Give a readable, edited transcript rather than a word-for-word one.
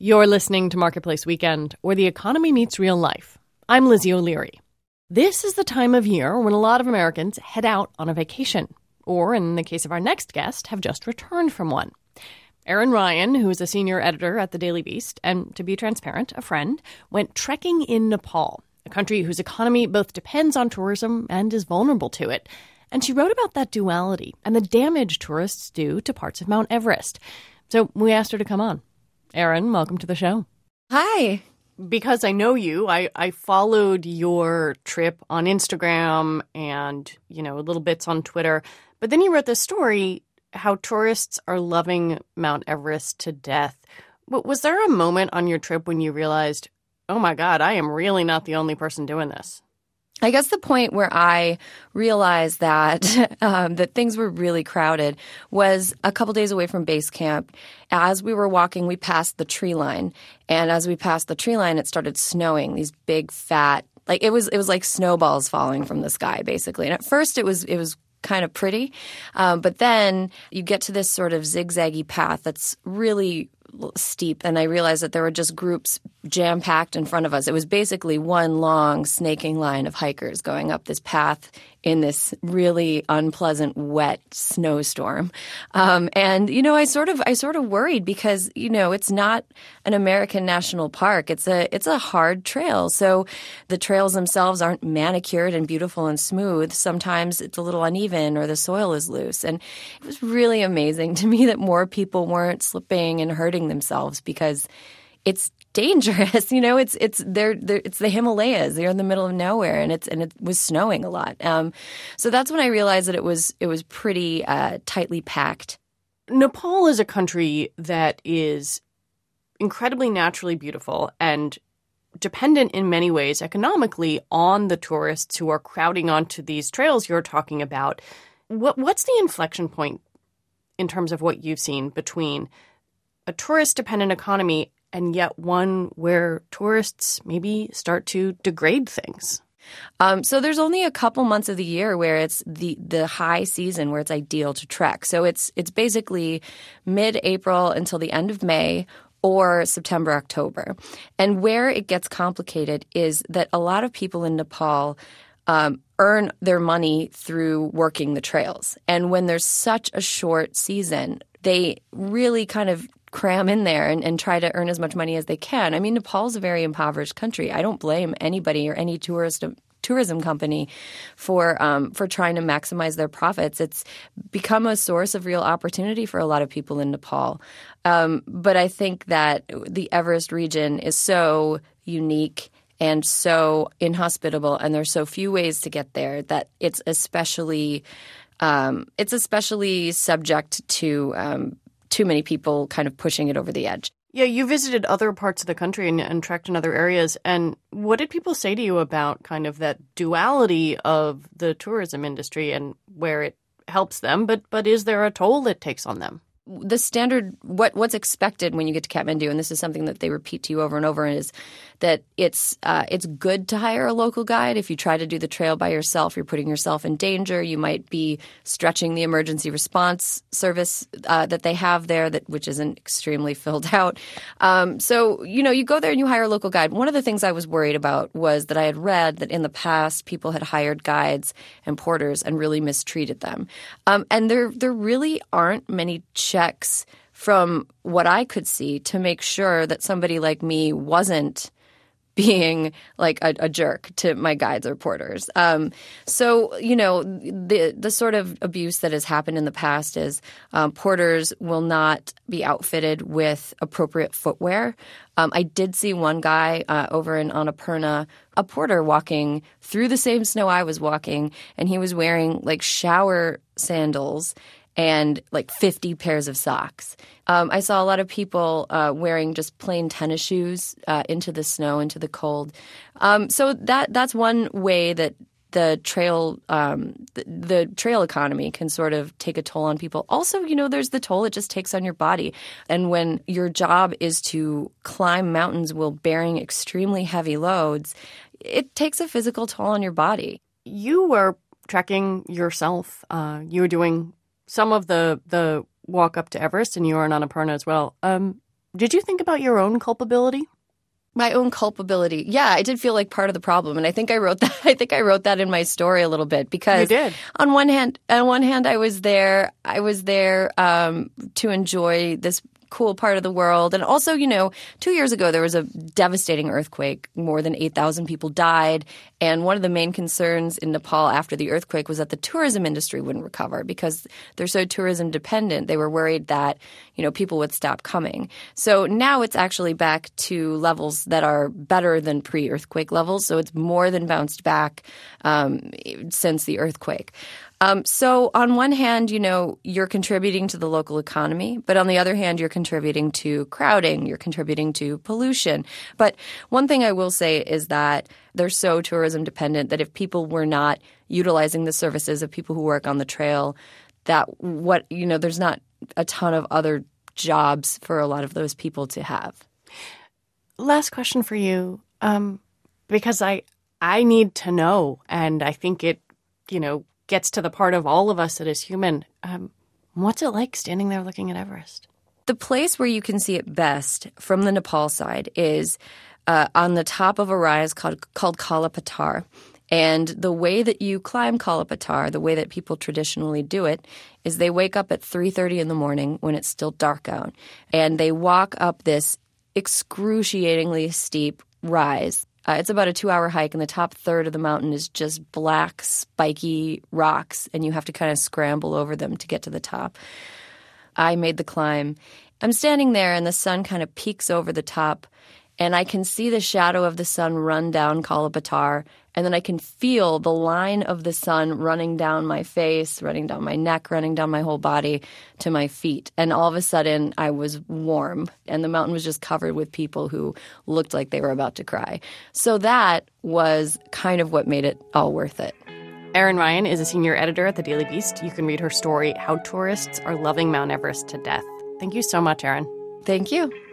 You're listening to Marketplace Weekend, where the economy meets real life. I'm Lizzie O'Leary. This is the time of year when a lot of Americans head out on a vacation, or in the case of our next guest, have just returned from one. Erin Ryan, who is a senior editor at the Daily Beast, and to be transparent, a friend, went trekking in Nepal, a country whose economy both depends on tourism and is vulnerable to it. And she wrote about that duality and the damage tourists do to parts of Mount Everest. So we asked her to come on. Erin, welcome to the show. Hi. Because I know you, I followed your trip on Instagram and, little bits on Twitter. But then you wrote this story, how tourists are loving Mount Everest to death. Was there a moment on your trip when you realized, oh, my God, I am really not the only person doing this? I guess the point where I realized that that things were really crowded was a couple days away from base camp. As we were walking, we passed the tree line. And as we passed the tree line, it started snowing, these big, fat, it was like snowballs falling from the sky, basically. And at first it was kind of pretty. But then you get to this sort of zigzaggy path that's really steep, and I realized that there were just groups jam-packed in front of us. It was basically one long snaking line of hikers going up this path in this really unpleasant, wet snowstorm. And I sort of worried because, it's not an American national park. It's a hard trail. So the trails themselves aren't manicured and beautiful and smooth. Sometimes it's a little uneven or the soil is loose. And it was really amazing to me that more people weren't slipping and hurting themselves because it's dangerous. It's the Himalayas. They're in the middle of nowhere, and it was snowing a lot. So that's when I realized that it was pretty tightly packed. Nepal is a country that is incredibly naturally beautiful and dependent in many ways economically on the tourists who are crowding onto these trails you're talking about. What's the inflection point in terms of what you've seen between a tourist-dependent economy and yet one where tourists maybe start to degrade things? So there's only a couple months of the year where it's the high season where it's ideal to trek. So it's basically mid-April until the end of May or September, October. And where it gets complicated is that a lot of people in Nepal earn their money through working the trails. And when there's such a short season, they really kind of cram in there and try to earn as much money as they can. I mean, Nepal's a very impoverished country. I don't blame anybody or any tourism company for trying to maximize their profits. It's become a source of real opportunity for a lot of people in Nepal. But I think that the Everest region is so unique and so inhospitable, and there's so few ways to get there that it's especially subject to too many people kind of pushing it over the edge. Yeah, you visited other parts of the country and trekked in other areas. And what did people say to you about kind of that duality of the tourism industry and where it helps them, but is there a toll it takes on them? The standard, what's expected when you get to Kathmandu, and this is something that they repeat to you over and over, is that it's good to hire a local guide. If you try to do the trail by yourself, you're putting yourself in danger. You might be stretching the emergency response service that they have there, which isn't extremely filled out. So, you go there and you hire a local guide. One of the things I was worried about was that I had read that in the past people had hired guides and porters and really mistreated them. And there really aren't many checks from what I could see to make sure that somebody like me wasn't being like a jerk to my guides or porters. So, the sort of abuse that has happened in the past is porters will not be outfitted with appropriate footwear. I did see one guy over in Annapurna, a porter walking through the same snow I was walking, and he was wearing like shower sandals and like 50 pairs of socks. I saw a lot of people wearing just plain tennis shoes into the snow, into the cold. So that's one way that the trail economy can sort of take a toll on people. Also, there's the toll it just takes on your body. And when your job is to climb mountains while bearing extremely heavy loads, it takes a physical toll on your body. You were trekking yourself. You were doing some of the walk up to Everest, and you were in Annapurna as well. Did you think about your own culpability? My own culpability. Yeah, I did feel like part of the problem, and I think I wrote that. I think I wrote that in my story a little bit because you did. On one hand, I was there. To enjoy this cool part of the world, and also, 2 years ago there was a devastating earthquake. More than 8,000 people died, and one of the main concerns in Nepal after the earthquake was that the tourism industry wouldn't recover because they're so tourism dependent. They were worried that people would stop coming. So now it's actually back to levels that are better than pre-earthquake levels. So it's more than bounced back since the earthquake. So on one hand, you're contributing to the local economy, but on the other hand, you're contributing to crowding, you're contributing to pollution. But one thing I will say is that they're so tourism dependent that if people were not utilizing the services of people who work on the trail, there's not a ton of other jobs for a lot of those people to have. Last question for you, because I need to know, and I think it, gets to the part of all of us that is human. What's it like standing there looking at Everest? The place where you can see it best from the Nepal side is on the top of a rise called Kala Patar. And the way that you climb Kala Patar, the way that people traditionally do it, is they wake up at 3:30 in the morning when it's still dark out, and they walk up this excruciatingly steep rise. It's about a 2-hour hike, and the top third of the mountain is just black, spiky rocks, and you have to kind of scramble over them to get to the top. I made the climb. I'm standing there, and the sun kind of peeks over the top, and I can see the shadow of the sun run down Kala Patar, and then I can feel the line of the sun running down my face, running down my neck, running down my whole body to my feet. And all of a sudden, I was warm, and the mountain was just covered with people who looked like they were about to cry. So that was kind of what made it all worth it. Erin Ryan is a senior editor at The Daily Beast. You can read her story, How Tourists Are Loving Mount Everest to Death. Thank you so much, Erin. Thank you.